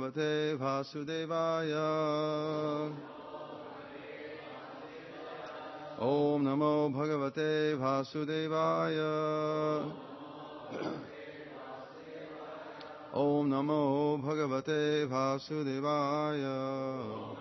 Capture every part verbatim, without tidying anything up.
Bhagavate Vasudevaya. Om Namo Bhagavate Vasudevaya. Om Namo Bhagavate Vasudevaya.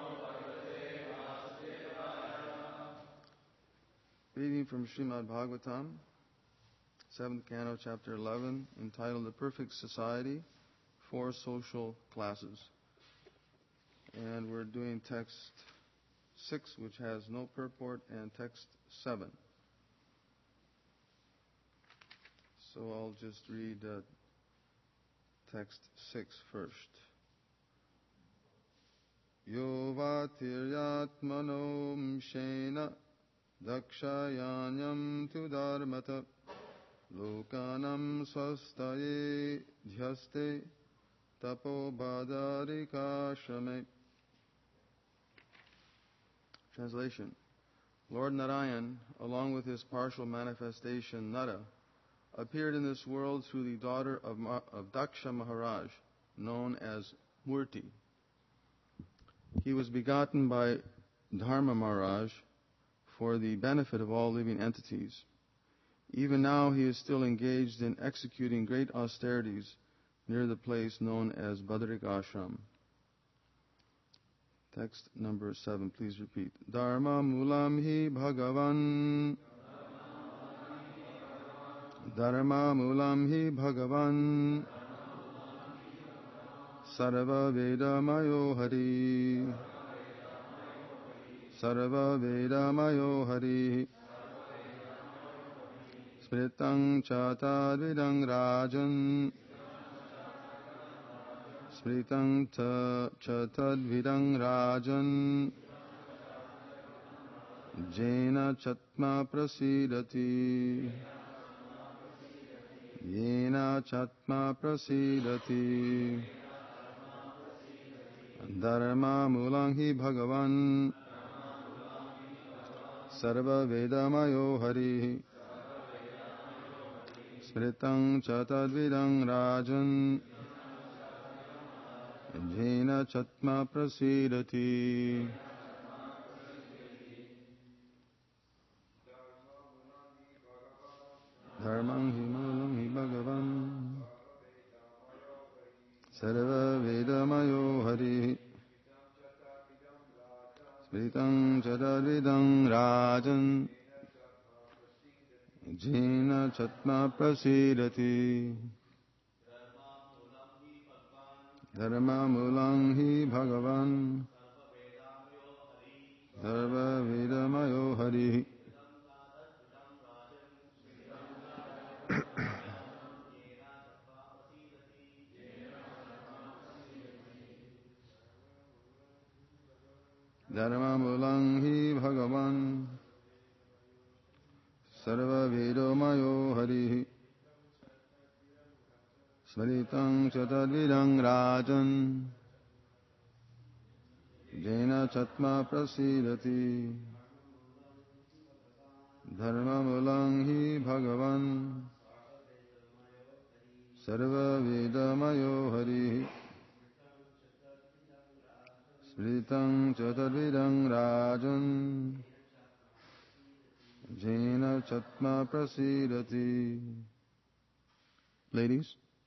Reading from Srimad Bhagavatam, seventh Canto, Chapter eleven, entitled The Perfect Society, Four Social Classes. And we're doing text six, which has no purport, and text seven. So I'll just read uh, text six first. Yo vatiryatmano mshena dakshayanyam tu dharmata lokanam swastaye dhyaste tapo badarikashrame. Translation. Lord Narayan, along with his partial manifestation Nara, appeared in this world through the daughter of, Ma- of Daksha Maharaj, known as Murti. He was begotten by Dharma Maharaj for the benefit of all living entities. Even now he is still engaged in executing great austerities near the place known as Badrik Ashram. Text number seven, please repeat. Dharma mulam hi bhagavan. Dharma mulam hi bhagavan. Sarva veda mayo hari. Sarva veda mayo hari. Smritang chatadvidang rajan. Smritang chatadvidang rajan. Jena chatma prasidati. Yena chatma prasidati. Dharma mulang hi bhagavan. Sarva vedamayo hari. Smritang chatadvidang rajan. Jena chatma prasidati. Dharmang hi mulang hi bhagavan. Sarva vedamayo hari. Smritang chatadvidang rajan. Jena chatma prasidati. Dharma mulang hi bhagavan. Sarva vedamayo hari. Dharma mulang hi bhagavan. Sarva vedamayo hari. Smritang chatadvidang rajan. Jena chatma prasidati. Dharma mulang hi bhagavan. Sarva vedamayo hari. Smritang chatadvidang rajan. Jena chatma prasidati. Ladies.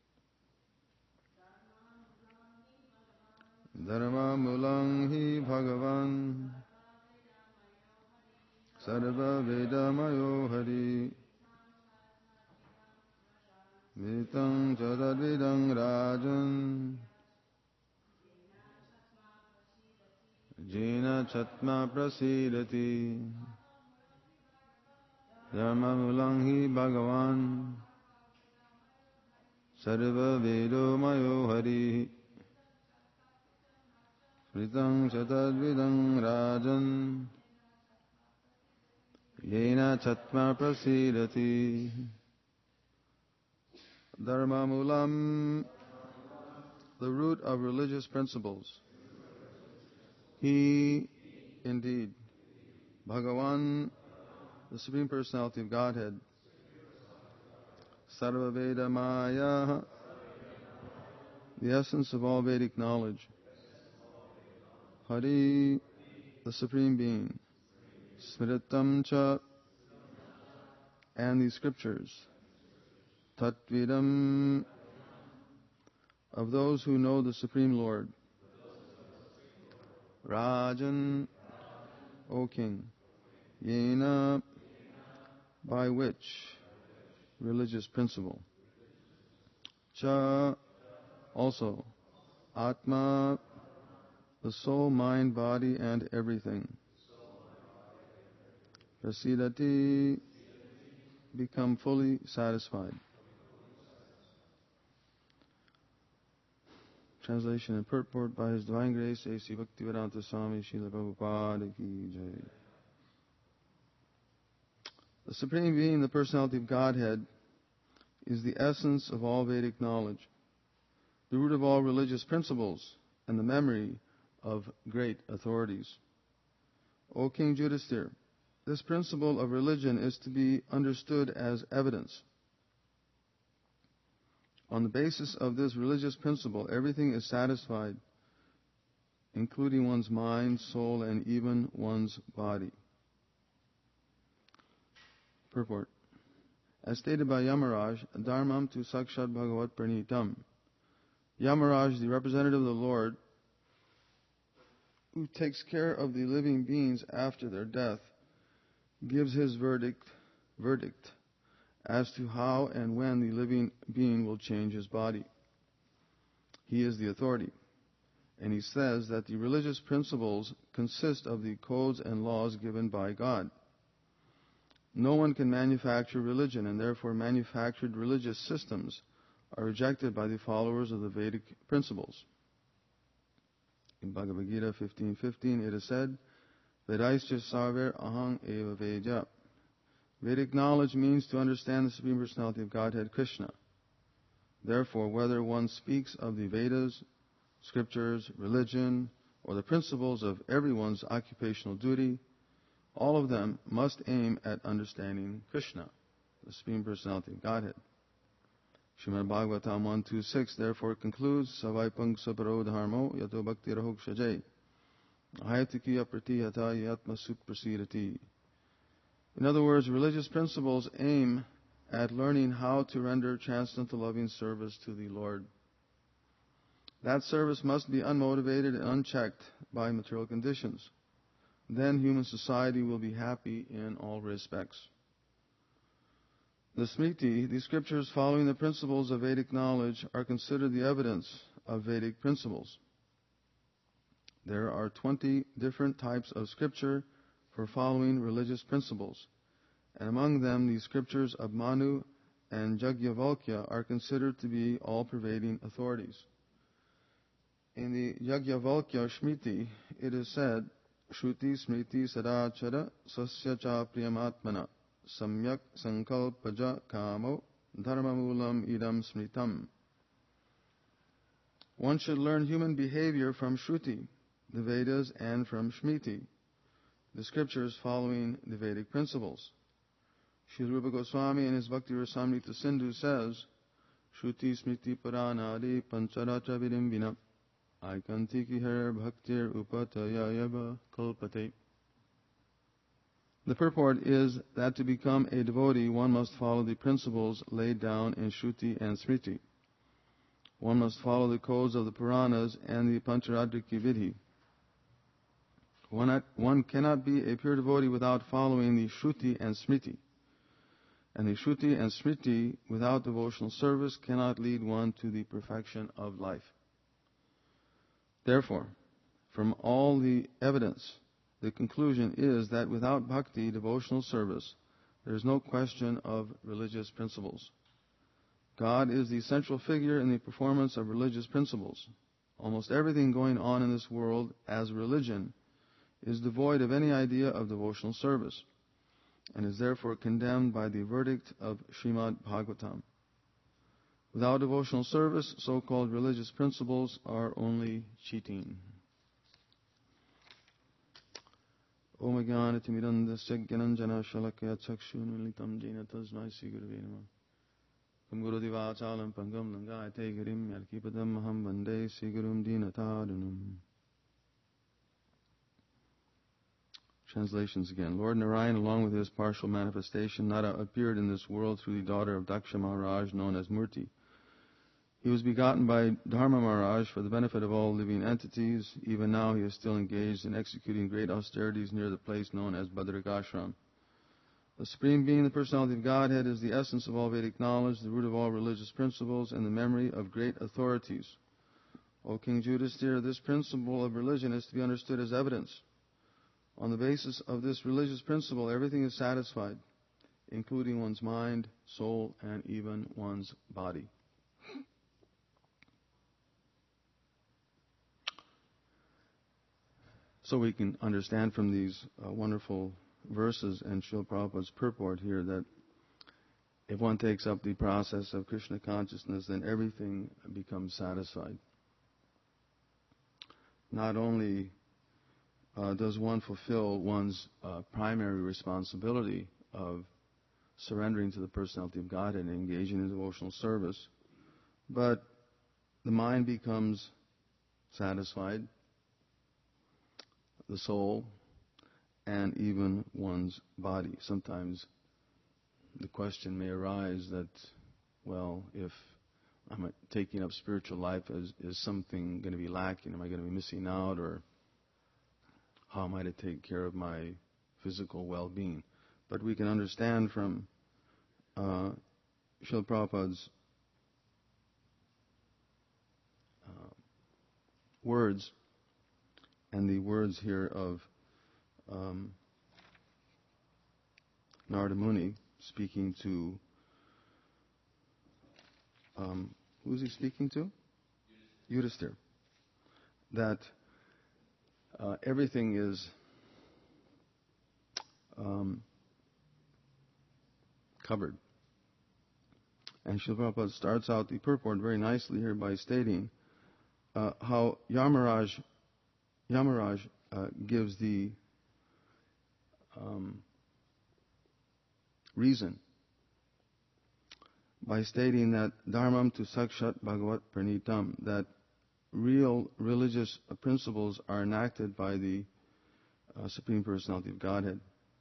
Dharma mulang hi bhagavan. Sarva vedamayo hari. Smritang chatadvidang rajan. Jena chatma prasidati. Dharma mulang hi bhagavan. Sarva vedamayo hari. Smritang chatadvidang rajan. Jena chatma prasidati. Dharma mulam, the root of religious principles. He, indeed, Bhagavan, the Supreme Personality of Godhead, Sarva Veda Maya, the essence of all Vedic knowledge. Hari, the Supreme Being. Smritam cha, and the scriptures. Tatvidam, of those who know the Supreme Lord. Rajan, O King. Yena, by which religious principle. Cha, also. Atma, the soul, mind, body, and everything. Prasidati, become fully satisfied. Translation and purport by His Divine Grace, A C Bhaktivedanta Swami Srila Prabhupada Ki Jai. The Supreme Being, the Personality of Godhead, is the essence of all Vedic knowledge, the root of all religious principles, and the memory of great authorities. O King Yudhisthira, this principle of religion is to be understood as evidence. On the basis of this religious principle, everything is satisfied, including one's mind, soul, and even one's body. Purport. As stated by Yamaraj, Dharmam tu Sakshat Bhagavat Pranitam. Yamaraj, the representative of the Lord, who takes care of the living beings after their death, gives his verdict, verdict as to how and when the living being will change his body. He is the authority, and he says that the religious principles consist of the codes and laws given by God. No one can manufacture religion, and therefore manufactured religious systems are rejected by the followers of the Vedic principles. In Bhagavad Gita fifteen fifteen it is said, Vedaischa sarver ahang eva vedya. Vedic knowledge means to understand the Supreme Personality of Godhead, Krishna. Therefore, whether one speaks of the Vedas, scriptures, religion, or the principles of everyone's occupational duty, all of them must aim at understanding Krishna, the Supreme Personality of Godhead. Srimad Bhagavatam one twenty-six therefore concludes, Savaipang saparo dharmo yato bhakti rahok shajay ahayatikiya pratihata yatma suk prasidati. In other words, religious principles aim at learning how to render transcendental loving service to the Lord. That service must be unmotivated and unchecked by material conditions. Then human society will be happy in all respects. The Smriti, the scriptures following the principles of Vedic knowledge, are considered the evidence of Vedic principles. There are twenty different types of scripture for following religious principles, and among them the scriptures of Manu and Yajnavalkya are considered to be all-pervading authorities. In the Yajnavalkya Smriti, it is said, Shruti Smriti Sadachara Sasya Cha Priyamatmana Samyak Sankalpaja Kamo Dharmamulam Idam Smritam. One should learn human behavior from Shruti, the Vedas, and from Smriti, the scriptures following the Vedic principles. Srila Rupa Goswami in his Bhakti Rasamrita Sindhu says, Shruti Smriti Paranadi Pancharacha Vidim Vina Aikantiki Har Bhaktir Upatayayava Kalpate. The purport is that to become a devotee, one must follow the principles laid down in Shruti and Smriti. One must follow the codes of the Puranas and the Pancharadriki Vidhi. One, at, one cannot be a pure devotee without following the Shruti and Smriti. And the Shruti and Smriti without devotional service cannot lead one to the perfection of life. Therefore, from all the evidence, the conclusion is that without bhakti, devotional service, there is no question of religious principles. God is the central figure in the performance of religious principles. Almost everything going on in this world as religion is devoid of any idea of devotional service, and is therefore condemned by the verdict of Srimad Bhagavatam. Without devotional service, so-called religious principles are only cheating. Om Jnanati Mirandasya Gyananjana Shalakaya Chakshunilitam Jena Tasmai Sri Gurave Namah. Yatkum Guru Divachalam Pangam Langayate Girim Yalkipadam Maham Vande Sigurum Dinatadanum. Translations again. Lord Narayan, along with his partial manifestation, Nara, appeared in this world through the daughter of Daksha Maharaj, known as Murti. He was begotten by Dharma Maharaj for the benefit of all living entities. Even now he is still engaged in executing great austerities near the place known as Bhadragashram. The Supreme Being, the Personality of Godhead, is the essence of all Vedic knowledge, the root of all religious principles, and the memory of great authorities. O King Yudhisthira, this principle of religion is to be understood as evidence. On the basis of this religious principle, everything is satisfied, including one's mind, soul, and even one's body. So we can understand from these uh, wonderful verses and Srila Prabhupada's purport here that if one takes up the process of Krishna consciousness, then everything becomes satisfied. Not only Uh, does one fulfill one's uh, primary responsibility of surrendering to the personality of God and engaging in devotional service, but the mind becomes satisfied, the soul, and even one's body. Sometimes the question may arise that, well, if I'm taking up spiritual life, is, is something going to be lacking? Am I going to be missing out? Or how am I to take care of my physical well-being? But we can understand from uh, Srila Prabhupada's uh, words, and the words here of um, Narada Muni speaking to, um, who is he speaking to? Yudhisthira. That Uh, everything is um, covered. And Srila Prabhupada starts out the purport very nicely here by stating uh, how Yamaraj, Yamaraj uh, gives the um, reason by stating that Dharmam tu sakshat bhagavat pranitam, that real religious principles are enacted by the uh, Supreme Personality of Godhead.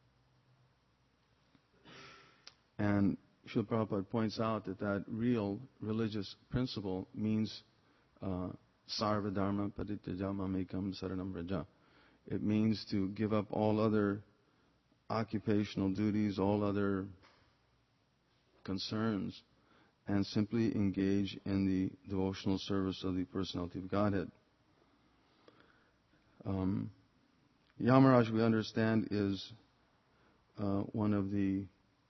And Srila Prabhupada points out that that real religious principle means uh, sarva dharma parityajya mamekam saranam vraja. It means to give up all other occupational duties, all other concerns, and simply engage in the devotional service of the Personality of Godhead. Um, Yamaraj, we understand, is uh, one of the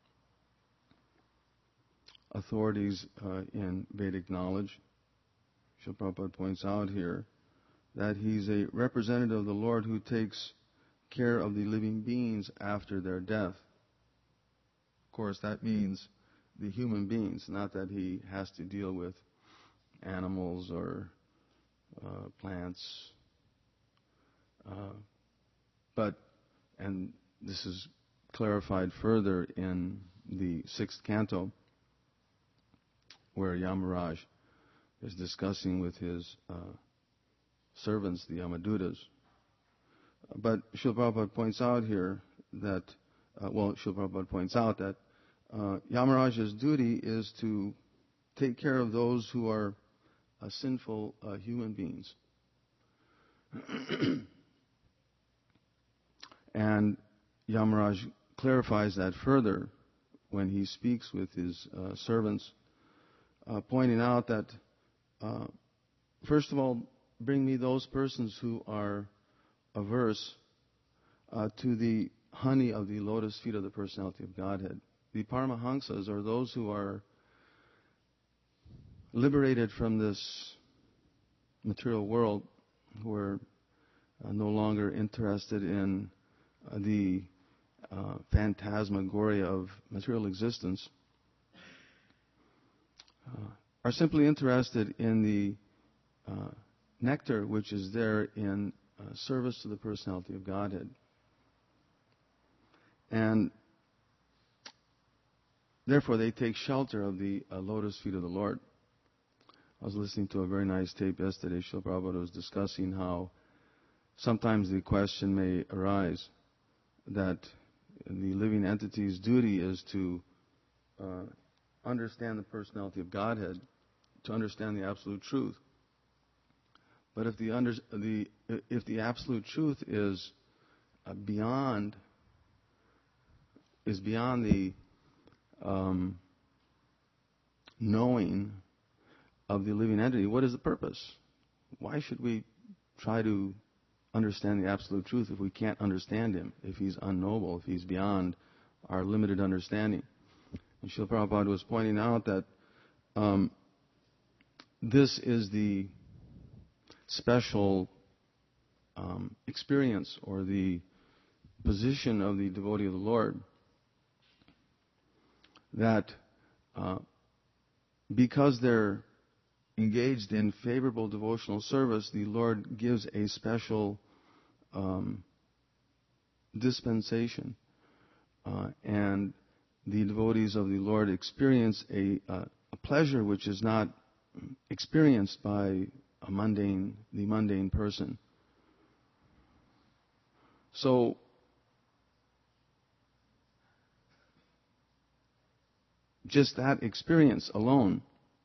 authorities uh, in Vedic knowledge. Srila Prabhupada points out here that he's a representative of the Lord who takes care of the living beings after their death. Of course, that means the human beings, not that he has to deal with animals or uh, plants. Uh, but, and this is clarified further in the sixth canto, where Yamaraj is discussing with his uh, servants, the Yamadutas. But Srila Prabhupada points out here that, uh, well, Srila Prabhupada points out that Uh, Yamaraj's duty is to take care of those who are uh, sinful uh, human beings. And Yamaraj clarifies that further when he speaks with his uh, servants, uh, pointing out that, uh, first of all, bring me those persons who are averse uh, to the honey of the lotus feet of the Personality of Godhead. The Paramahamsas are those who are liberated from this material world, who are uh, no longer interested in uh, the uh, phantasmagoria of material existence, uh, are simply interested in the uh, nectar which is there in uh, service to the Personality of Godhead. And therefore they take shelter of the uh, lotus feet of the Lord. I was listening to a very nice tape yesterday. Srila Prabhupada was discussing how sometimes the question may arise that the living entity's duty is to uh, understand the personality of Godhead, to understand the absolute truth. But if the under, the if the absolute truth is uh, beyond is beyond the um, knowing of the living entity, what is the purpose? Why should we try to understand the absolute truth if we can't understand him, if he's unknowable, if he's beyond our limited understanding? And Srila Prabhupada was pointing out that um, this is the special um, experience or the position of the devotee of the Lord, that uh, because they're engaged in favorable devotional service, the Lord gives a special um, dispensation, uh, and the devotees of the Lord experience a, uh, a pleasure which is not experienced by a mundane, the mundane person. So, just that experience alone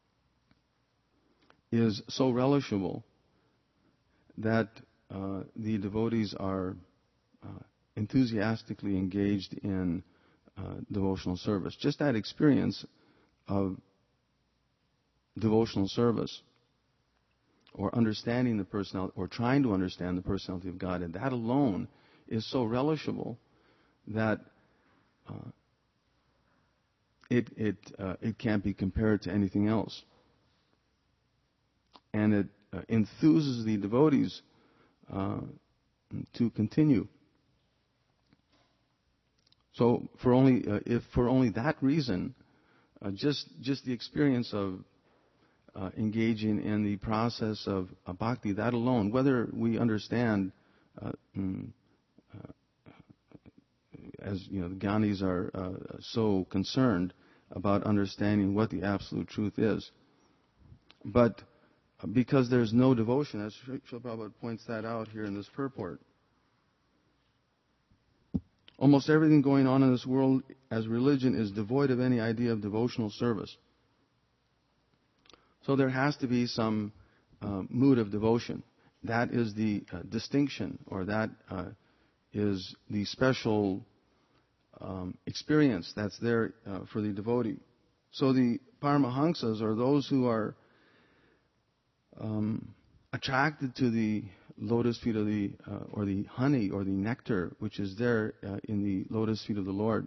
is so relishable that uh, the devotees are uh, enthusiastically engaged in uh, devotional service. Just that experience of devotional service, or understanding the personality, or trying to understand the personality of God, and that alone is so relishable that uh, it it uh, it can't be compared to anything else, and it uh, enthuses the devotees uh, to continue. So, for only uh, if for only that reason, uh, just just the experience of Uh, engaging in the process of uh, bhakti, that alone, whether we understand, uh, mm, uh, as you know, the Gyanis are uh, so concerned about understanding what the absolute truth is. But because there's no devotion, as Srila Prabhupada points that out here in this purport, almost everything going on in this world as religion is devoid of any idea of devotional service. So there has to be some uh, mood of devotion. That is the uh, distinction, or that uh, is the special um, experience that's there uh, for the devotee. So the Paramahamsas are those who are um, attracted to the lotus feet of the, uh, or the honey or the nectar which is there uh, in the lotus feet of the Lord,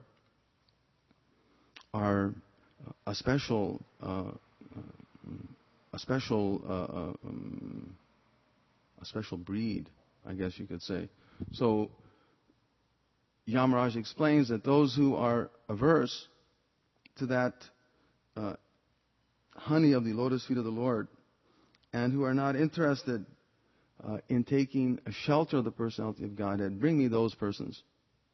are a special uh, a special uh, um, a special breed, I guess you could say. So Yamaraj explains that those who are averse to that uh, honey of the lotus feet of the Lord, and who are not interested uh, in taking a shelter of the personality of Godhead, bring me those persons.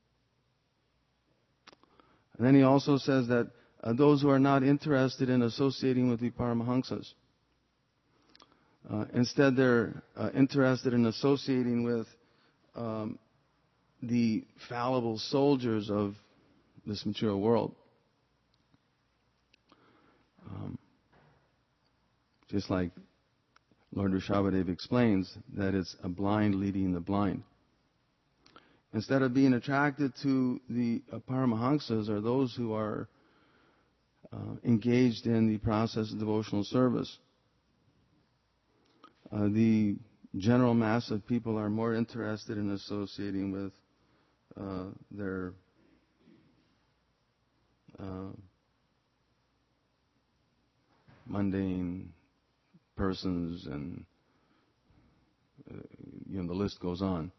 And then he also says that uh, those who are not interested in associating with the Paramahamsas, uh, instead they're uh, interested in associating with um, the fallible soldiers of this material world. Um, just like Lord Rishabhadev explains, that it's a blind leading the blind. Instead of being attracted to the uh, Paramahamsas, are those who are uh, engaged in the process of devotional service. Uh, the general mass of people are more interested in associating with uh, their uh, mundane persons, and uh, you know, the list goes on.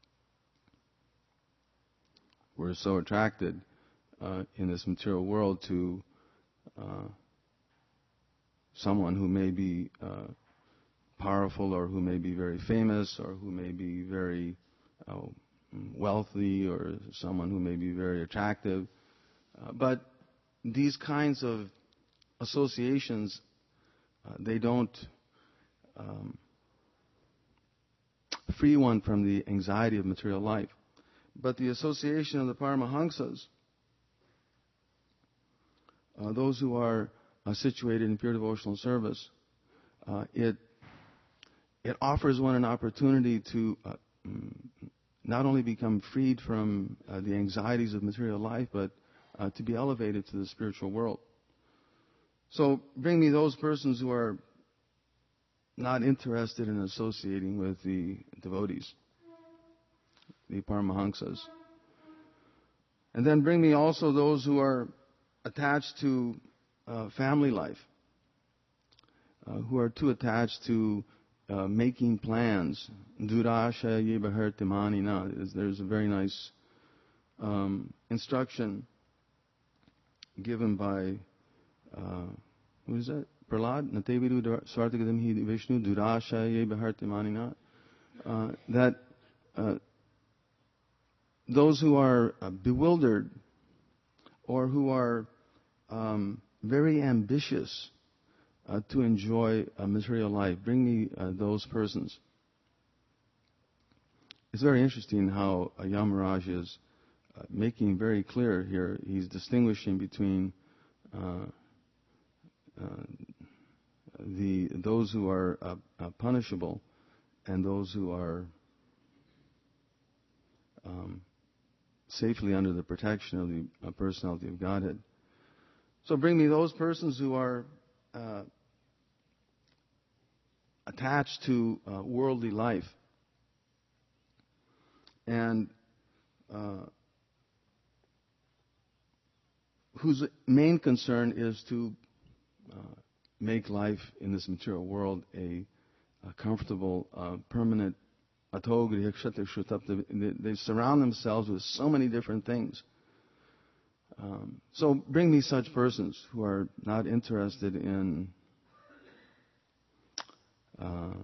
We're so attracted uh, in this material world to uh, someone who may be uh, powerful, or who may be very famous, or who may be very uh, wealthy, or someone who may be very attractive. Uh, but these kinds of associations, uh, they don't um, free one from the anxiety of material life. But the association of the Paramahamsas, uh, those who are uh, situated in pure devotional service, uh, it it offers one an opportunity to uh, not only become freed from uh, the anxieties of material life, but uh, to be elevated to the spiritual world. So bring me those persons who are not interested in associating with the devotees, the Paramahamsas. And then bring me also those who are attached to uh, family life, uh, who are too attached to uh, making plans. Durasha yebahartimanina. There's a very nice um, instruction given by, uh, who is that? Prahlad? Natevidu Swartagadamhi Vishnu Durasha yebahartimanina. That uh, those who are uh, bewildered or who are um, very ambitious uh, to enjoy uh, material life, bring me uh, those persons. It's very interesting how uh, Yamaraj is uh, making very clear here. He's distinguishing between uh, uh, the those who are uh, uh, punishable and those who are um, safely under the protection of the uh, personality of Godhead. So bring me those persons who are uh, attached to uh, worldly life and uh, whose main concern is to uh, make life in this material world a, a comfortable, uh, permanent. They surround themselves with so many different things. Um, so bring me such persons who are not interested in uh,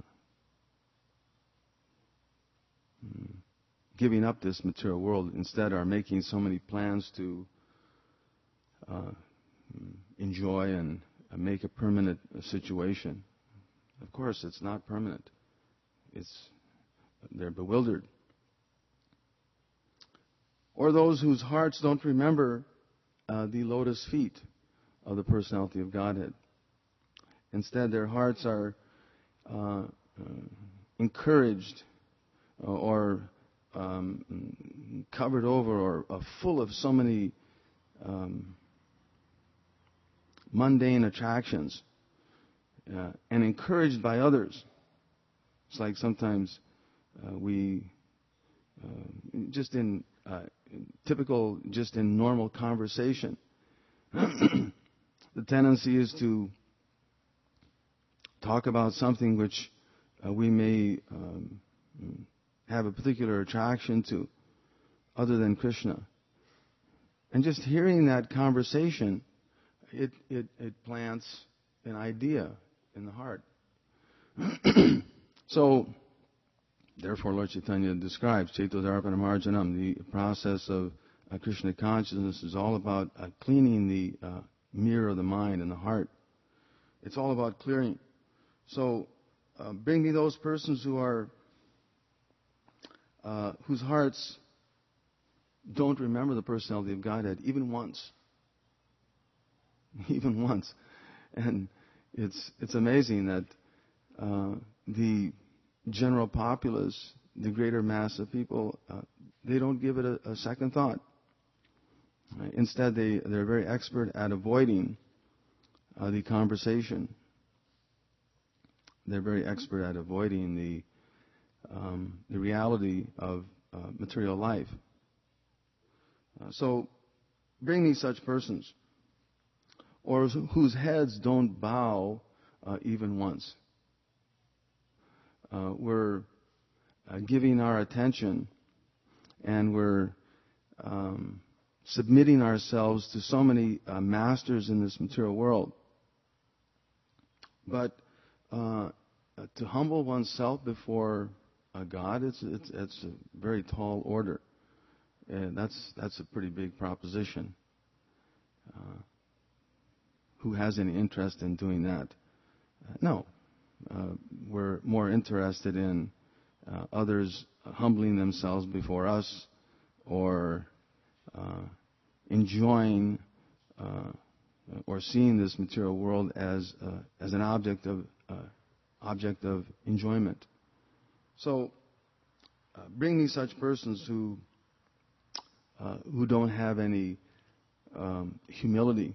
giving up this material world. Instead, are making so many plans to uh, enjoy and uh, make a permanent situation. Of course, it's not permanent. It's They're bewildered. Or those whose hearts don't remember uh, the lotus feet of the personality of Godhead. Instead, their hearts are uh, uh, encouraged uh, or um, covered over or uh, full of so many um, mundane attractions uh, and encouraged by others. It's like sometimes Uh, we, uh, just in uh, typical, just in normal conversation, the tendency is to talk about something which uh, we may um, have a particular attraction to, other than Krishna. And just hearing that conversation, it, it, it plants an idea in the heart. So, therefore, Lord Chaitanya describes Chaitodarpana Marjanam, the process of uh, Krishna consciousness is all about uh, cleaning the uh, mirror of the mind and the heart. It's all about clearing. So, uh, bring me those persons who are, uh, whose hearts don't remember the personality of Godhead, even once. Even once. And it's it's amazing that uh, the general populace, the greater mass of people, uh, they don't give it a, a second thought. Right? Instead, they, they're very expert at avoiding uh, the conversation. They're very expert at avoiding the, um, the reality of uh, material life. Uh, so, bring me such persons, or whose heads don't bow uh, even once. Uh, we're uh, giving our attention and we're um, submitting ourselves to so many uh, masters in this material world. But uh, to humble oneself before uh, God, it's, it's, it's a very tall order. And that's, that's a pretty big proposition. Uh, who has any interest in doing that. Uh, no. Uh, we're more interested in uh, others humbling themselves before us or uh, enjoying uh, or seeing this material world as uh, as an object of uh, object of enjoyment. So, uh, bring me such persons who uh, who don't have any um, humility,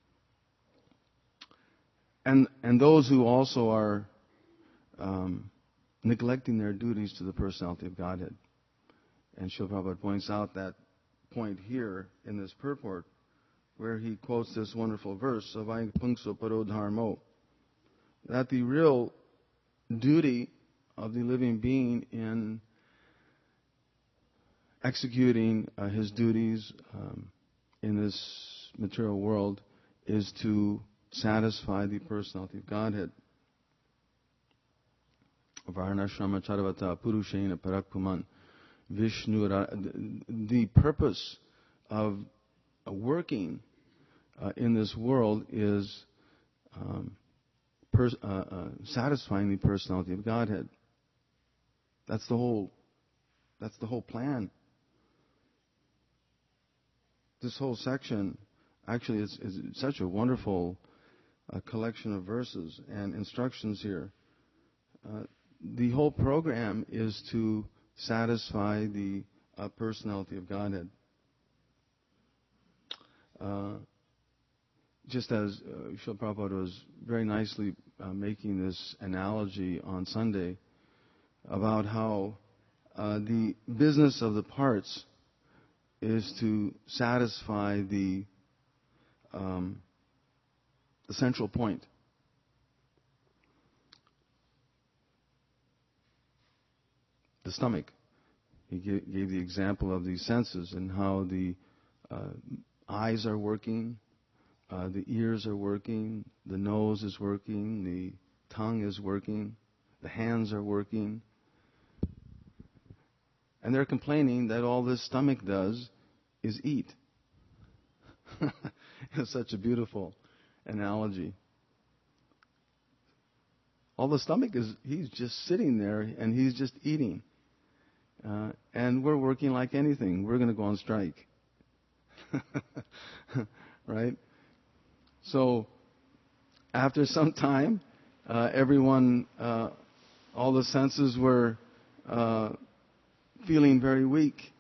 and and those who also are um, neglecting their duties to the personality of Godhead. And Srila Prabhupada points out that point here in this purport, where he quotes this wonderful verse, Savai Pungso Parodharmo, that the real duty of the living being in executing uh, his duties um, in this material world is to satisfy the personality of Godhead. Varnashrama Charavata Purushena Parakpuman Vishnu. The purpose of working uh, in this world is um, pers- uh, uh, satisfying the personality of Godhead. That's the whole. That's the whole plan. This whole section actually is, is such a wonderful uh, collection of verses and instructions here. Uh, the whole program is to satisfy the uh, personality of Godhead. Uh, just as uh, Srila Prabhupada was very nicely uh, making this analogy on Sunday about how uh, the business of the parts is to satisfy the um, the central point. The stomach. He gave, gave the example of the senses and how the uh, eyes are working, uh, the ears are working, the nose is working, the tongue is working, the hands are working. And they're complaining that all this stomach does is eat. It's such a beautiful analogy. All the stomach is, he's just sitting there and he's just eating. Uh, and we're working like anything. We're going to go on strike. Right? So, after some time, uh, everyone, uh, all the senses were uh, feeling very weak.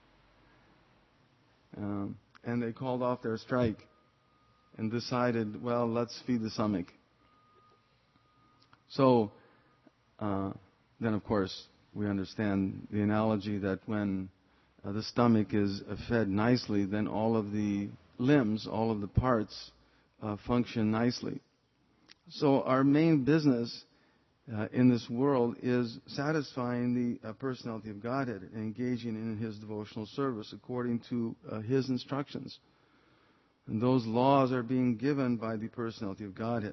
Um, and they called off their strike and decided, well, let's feed the stomach. So, uh, then of course, we understand the analogy that when uh, the stomach is uh, fed nicely, then all of the limbs, all of the parts uh, function nicely. So our main business uh, in this world is satisfying the uh, personality of Godhead and engaging in His devotional service according to uh, His instructions. And those laws are being given by the personality of Godhead.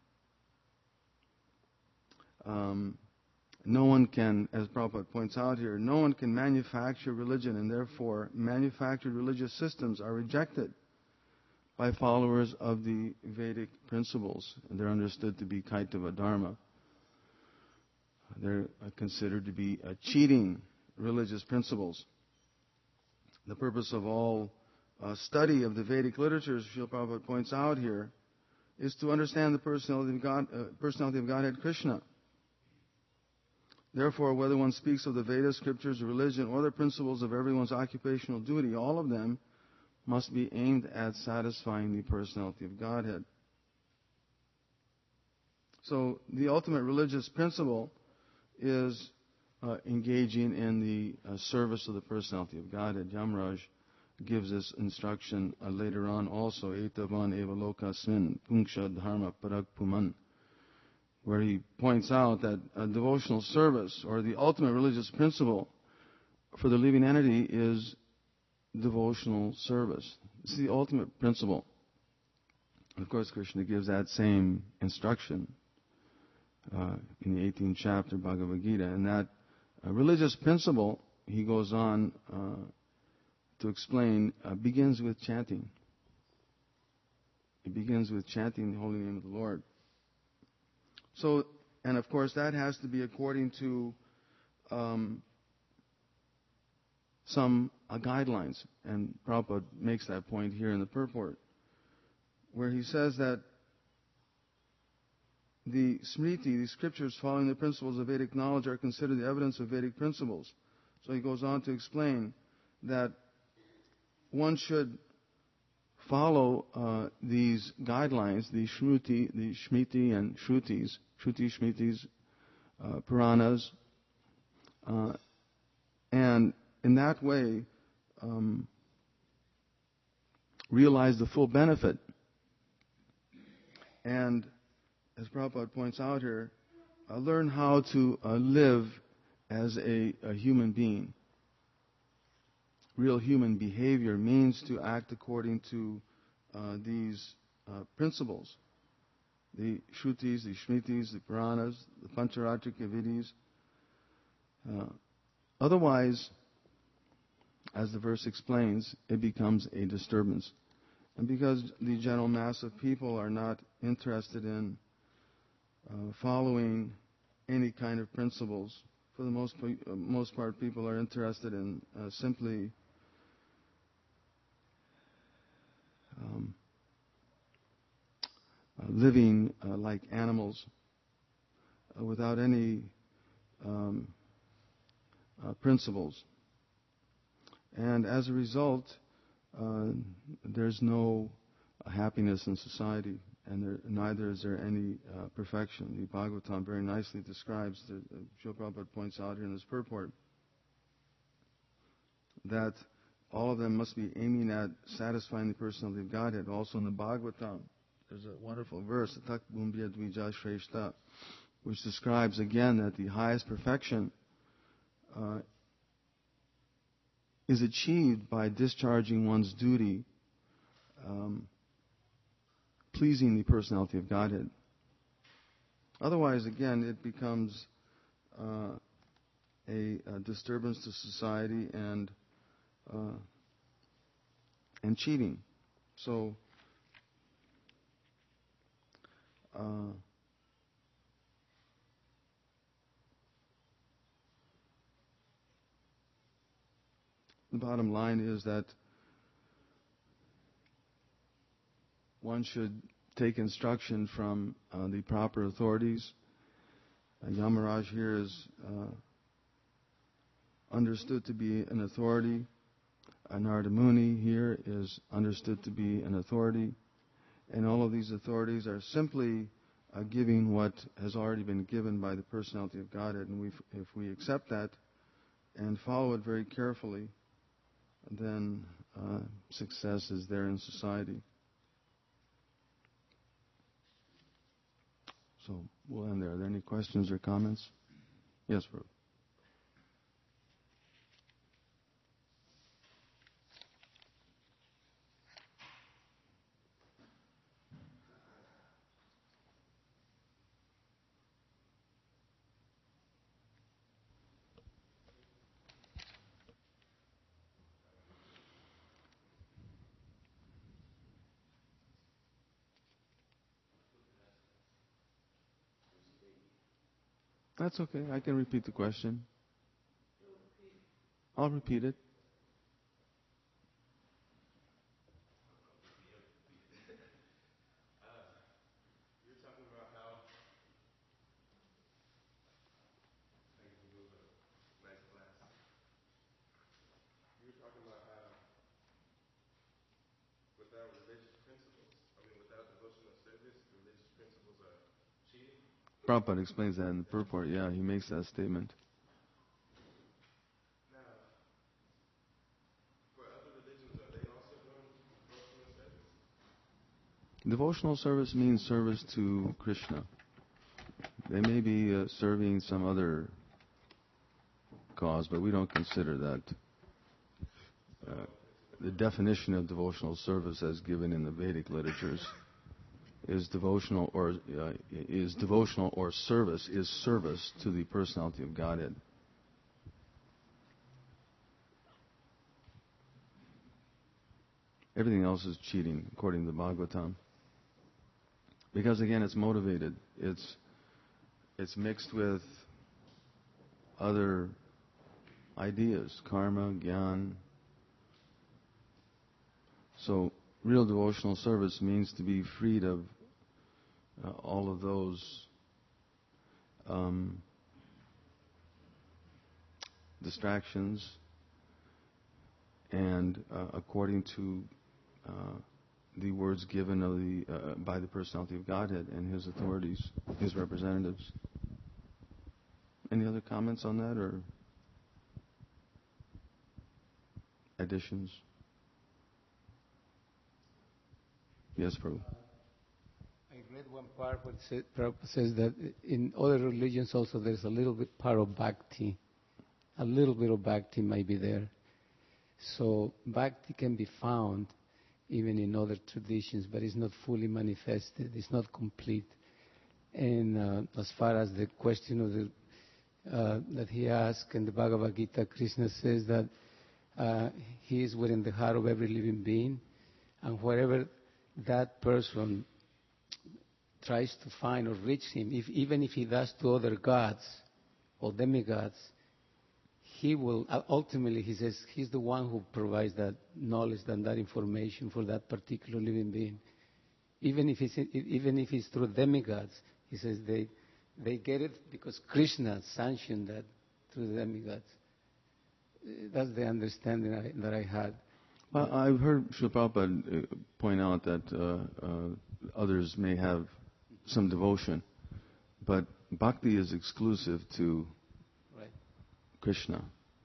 Um, no one can, as Prabhupada points out here, no one can manufacture religion, and therefore manufactured religious systems are rejected by followers of the Vedic principles. And they're understood to be Kaitava Dharma. They're considered to be uh, cheating religious principles. The purpose of all uh, study of the Vedic literatures, Srila Prabhupada points out here, is to understand the personality of God, uh, personality of Godhead Krishna. Therefore, whether one speaks of the Vedas, scriptures, religion, or the principles of everyone's occupational duty, all of them must be aimed at satisfying the personality of Godhead. So, the ultimate religious principle is uh, engaging in the uh, service of the personality of Godhead. Yamraj gives this instruction uh, later on also, Etavan eva lokasmin punksha dharma parak puman, where he points out that a devotional service, or the ultimate religious principle for the living entity, is devotional service. It's the ultimate principle. Of course, Krishna gives that same instruction uh, in the eighteenth chapter Bhagavad Gita. And that uh, religious principle, he goes on uh, to explain, uh, begins with chanting. It begins with chanting the holy name of the Lord. So, and of course, that has to be according to um, some uh, guidelines. And Prabhupada makes that point here in the purport, where he says that the Smriti, the scriptures following the principles of Vedic knowledge, are considered the evidence of Vedic principles. So he goes on to explain that one should follow uh, these guidelines, the Shruti, the Shmiti and Shrutis, Shruti, Shmitis, uh, Puranas, uh, and in that way um, realize the full benefit. And as Prabhupada points out here, uh, learn how to uh, live as a, a human being. Real human behavior means to act according to uh, these uh, principles. The Shrutis, the Shmitis, the Puranas, the Pancharatrika Vidhis. Uh, otherwise, as the verse explains, it becomes a disturbance. And because the general mass of people are not interested in uh, following any kind of principles, for the most, uh, most part, people are interested in uh, simply Um, uh, living uh, like animals uh, without any um, uh, principles. And as a result, uh, there's no uh, happiness in society, and there, neither is there any uh, perfection. The Bhagavatam very nicely describes, the, uh, Srila Prabhupada points out here in this purport, that all of them must be aiming at satisfying the personality of Godhead. Also in the Bhagavatam, there's a wonderful verse, Tak Bhumbhya Dvija Shreshta, which describes again that the highest perfection uh, is achieved by discharging one's duty, um, pleasing the personality of Godhead. Otherwise, again, it becomes uh, a, a disturbance to society and Uh, and cheating. So, uh, the bottom line is that one should take instruction from uh, the proper authorities. Uh, Yamaraj here is uh, understood to be an authority. Uh, Narada Muni here is understood to be an authority. And all of these authorities are simply uh, giving what has already been given by the personality of Godhead. And we, if we accept that and follow it very carefully, then uh, success is there in society. So we'll end there. Are there any questions or comments? Yes, Prabhu. That's okay. I can repeat the question. I'll repeat it. Prabhupada explains that in the purport. Yeah, he makes that statement. Now, for other religions, are they also doing devotional service? Devotional service means service to Krishna. They may be uh, serving some other cause, but we don't consider that. Uh, the definition of devotional service, as given in the Vedic literatures, is devotional or uh, is devotional or service is service to the personality of Godhead. Everything else is cheating, according to the Bhagavatam. because again, it's motivated. It's it's mixed with other ideas, karma, gyan. So real devotional service means to be freed of uh, all of those um, distractions, and uh, according to uh, the words given of the uh, by the personality of Godhead and His authorities, His representatives. Any other comments on that or additions? Yes, Prabhu. I read one part where it says, Prabhupada says that in other religions also there's a little bit part of bhakti. A little bit of bhakti might be there. So bhakti can be found even in other traditions, but it's not fully manifested. It's not complete. And uh, as far as the question of the uh, that he asked in the Bhagavad Gita, Krishna says that uh, he is within the heart of every living being, and wherever that person tries to find or reach him, if, even if he does to other gods or demigods, he will, ultimately, he says, he's the one who provides that knowledge and that information for that particular living being. Even if it's, even if it's through demigods, he says they, they get it because Krishna sanctioned that through the demigods. That's the understanding I, that I had. Well, I've heard Srila Prabhupada point out that uh, uh, others may have some devotion, but bhakti is exclusive to right. Krishna.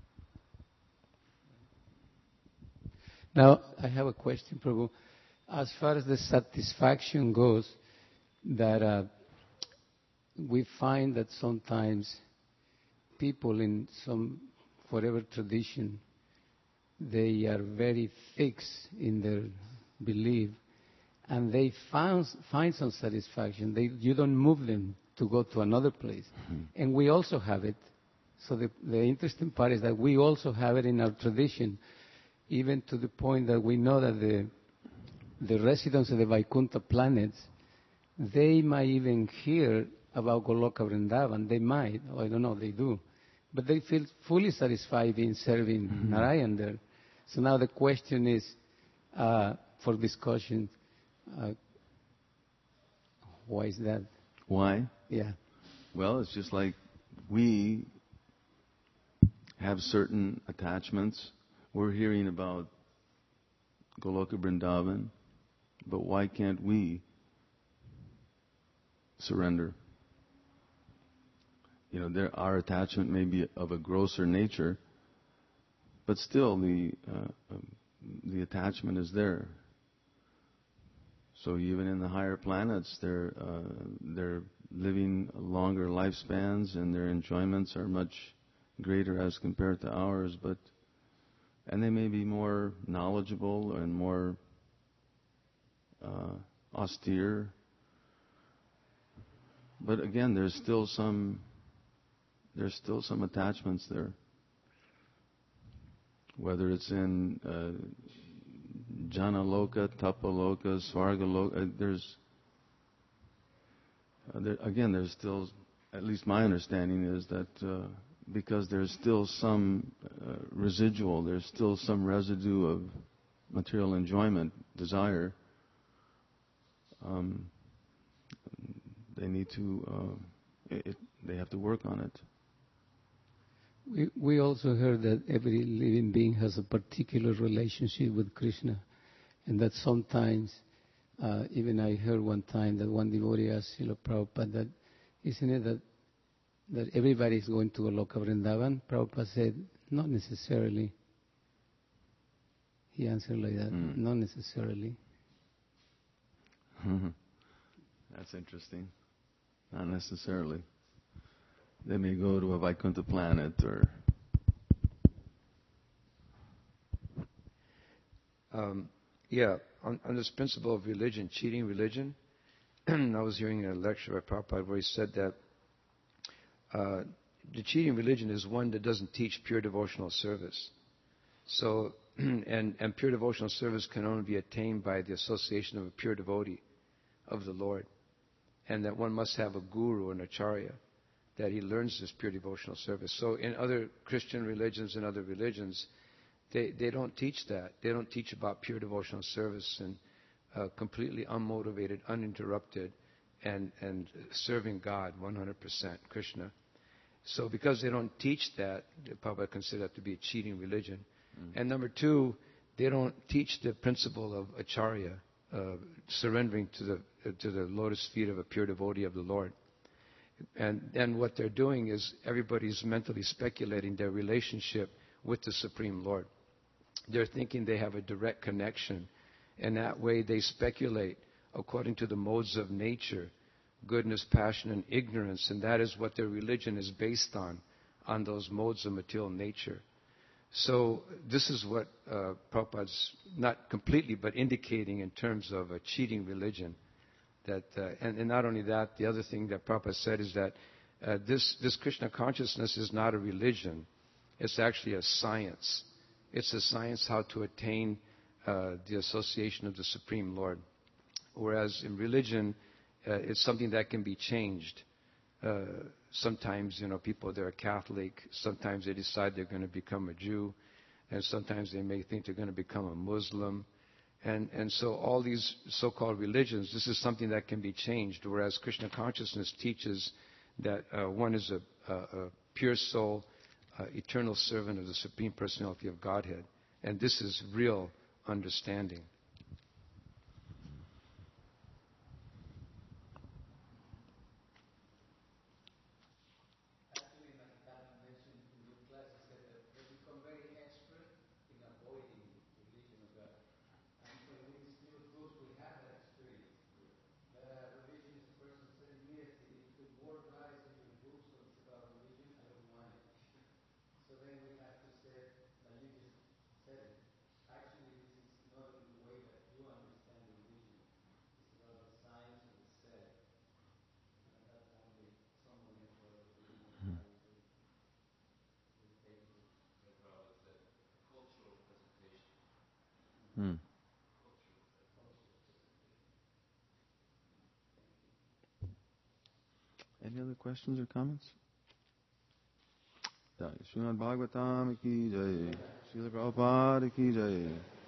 Now, I have a question, Prabhu. As far as the satisfaction goes, that uh, we find that sometimes people in some, whatever tradition, they are very fixed in their belief, and they found, find some satisfaction. They, you don't move them to go to another place. Mm-hmm. And we also have it. So the, the interesting part is that we also have it in our tradition, even to the point that we know that the, the residents of the Vaikuntha planets, they might even hear about Goloka Vrindavan. They might, or I don't know, they do. But they feel fully satisfied in serving mm-hmm. Narayan there. So now the question is, uh, for discussion, uh, why is that? Why? Yeah. Well, it's just like we have certain attachments. We're hearing about Goloka Vrindavan, but why can't we surrender? You know, there, our attachment may be of a grosser nature, but still the uh, um, the attachment is there. So even in the higher planets, they're uh, they're living longer lifespans, and their enjoyments are much greater as compared to ours. But and they may be more knowledgeable and more uh, austere. But again, there's still some there's still some attachments there. Whether it's in uh, Jana Loka, Tapa Loka, Svarga Loka, uh, there's uh, there, again, there's still, at least my understanding is that uh, because there's still some uh, residual, there's still some residue of material enjoyment, desire. Um, they need to, uh, it, they have to work on it. We, we also heard that every living being has a particular relationship with Krishna, and that sometimes, uh, even I heard one time that one devotee asked Srila Prabhupada that, isn't it that, that everybody is going to Goloka Vrindavan? Prabhupada said, not necessarily. He answered like that, mm. not necessarily. That's interesting. Not necessarily. They may go to a Vaikuntha planet or... Um, yeah, on, on this principle of religion, cheating religion, I was hearing a lecture by Prabhupada where he said that uh, the cheating religion is one that doesn't teach pure devotional service. So, and, and pure devotional service can only be attained by the association of a pure devotee of the Lord. and that one must have a guru, an acharya, that he learns this pure devotional service. So in other Christian religions and other religions, they, they don't teach that. They don't teach about pure devotional service and uh, completely unmotivated, uninterrupted, and, and serving God one hundred percent, Krishna. So because they don't teach that, they probably consider that to be a cheating religion. Mm-hmm. And number two, they don't teach the principle of acharya, uh, surrendering to the uh, to the lotus feet of a pure devotee of the Lord. And then what they're doing is everybody's mentally speculating their relationship with the Supreme Lord. They're thinking they have a direct connection. And that way they speculate according to the modes of nature, goodness, passion, and ignorance. And that is what their religion is based on, on those modes of material nature. So this is what uh, Prabhupada's not completely, but indicating in terms of a cheating religion. That uh, and, and not only that, the other thing that Prabhupada said is that uh, this, this Krishna consciousness is not a religion. It's actually a science. It's a science how to attain uh, the association of the Supreme Lord. Whereas in religion, uh, it's something that can be changed. Uh, sometimes, you know, people, they're a Catholic. Sometimes they decide they're going to become a Jew. And sometimes they may think they're going to become a Muslim. And, and so all these so-called religions, this is something that can be changed, whereas Krishna consciousness teaches that uh, one is a, a, a pure soul, uh, eternal servant of the Supreme Personality of Godhead. And this is real understanding. Hmm. Any other questions or comments? Srimad Bhagavatam ki jai, Srila Prabhupada ki jai.